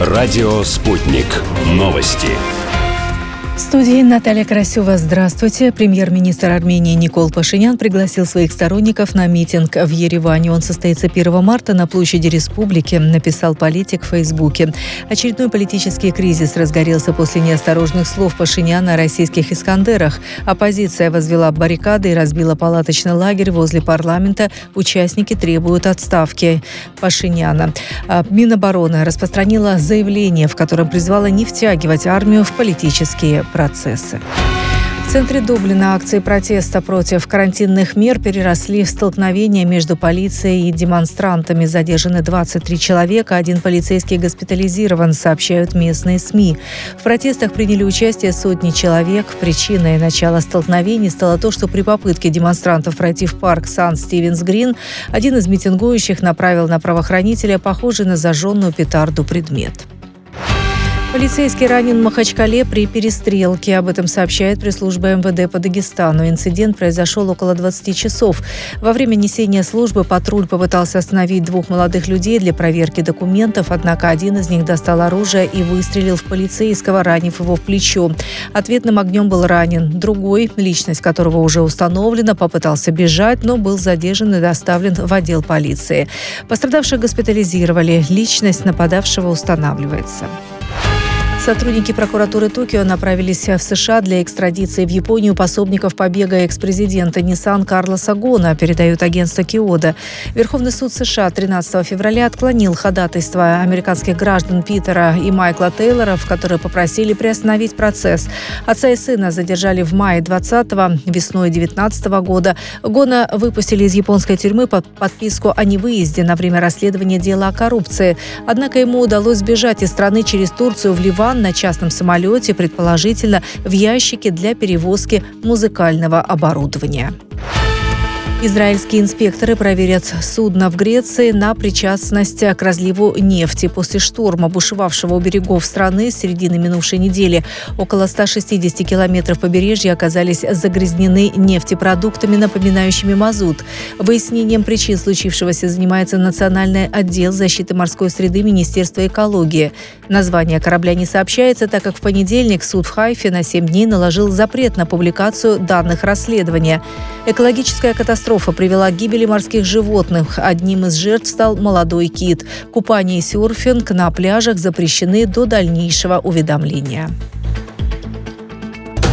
Радио «Спутник». Новости. В студии Наталья Карасева. Здравствуйте. Премьер-министр Армении Никол Пашинян пригласил своих сторонников на митинг в Ереване. Он состоится 1 марта на площади Республики, написал политик в Фейсбуке. Очередной политический кризис разгорелся после неосторожных слов Пашиняна о российских «Искандерах». Оппозиция возвела баррикады и разбила палаточный лагерь возле парламента. Участники требуют отставки Пашиняна. Минобороны распространила заявление, в котором призвала не втягивать армию в политические процессы. В центре Дублина акции протеста против карантинных мер переросли в столкновения между полицией и демонстрантами. Задержаны 23 человека, один полицейский госпитализирован, сообщают местные СМИ. В протестах приняли участие сотни человек. Причиной начала столкновений стало то, что при попытке демонстрантов пройти в парк Сан-Стивенс-Грин один из митингующих направил на правоохранителя похожий на зажженную петарду предмет. Полицейский ранен в Махачкале при перестрелке. Об этом сообщает пресс-служба МВД по Дагестану. Инцидент произошел около 20 часов. Во время несения службы патруль попытался остановить двух молодых людей для проверки документов, однако один из них достал оружие и выстрелил в полицейского, ранив его в плечо. Ответным огнем был ранен. Другой, личность которого уже установлена, попытался бежать, но был задержан и доставлен в отдел полиции. Пострадавших госпитализировали. Личность нападавшего устанавливается. Сотрудники прокуратуры Токио направились в США для экстрадиции в Японию пособников побега экс-президента Ниссан Карлоса Гона, передает агентство Киода. Верховный суд США 13 февраля отклонил ходатайство американских граждан Питера и Майкла Тейлоров, которые попросили приостановить процесс. Отца и сына задержали в мае 20-го, весной 19-го года. Гона выпустили из японской тюрьмы под подписку о невыезде на время расследования дела о коррупции. Однако ему удалось сбежать из страны через Турцию в Ливан на частном самолете, предположительно в ящике для перевозки музыкального оборудования. Израильские инспекторы проверят судно в Греции на причастность к разливу нефти после шторма, бушевавшего у берегов страны с середины минувшей недели. Около 160 километров побережья оказались загрязнены нефтепродуктами, напоминающими мазут. Выяснением причин случившегося занимается Национальный отдел защиты морской среды Министерства экологии. Название корабля не сообщается, так как в понедельник суд в Хайфе на 7 дней наложил запрет на публикацию данных расследования. Экологическая катастрофа привела к гибели морских животных. Одним из жертв стал молодой кит. Купание и серфинг на пляжах запрещены до дальнейшего уведомления.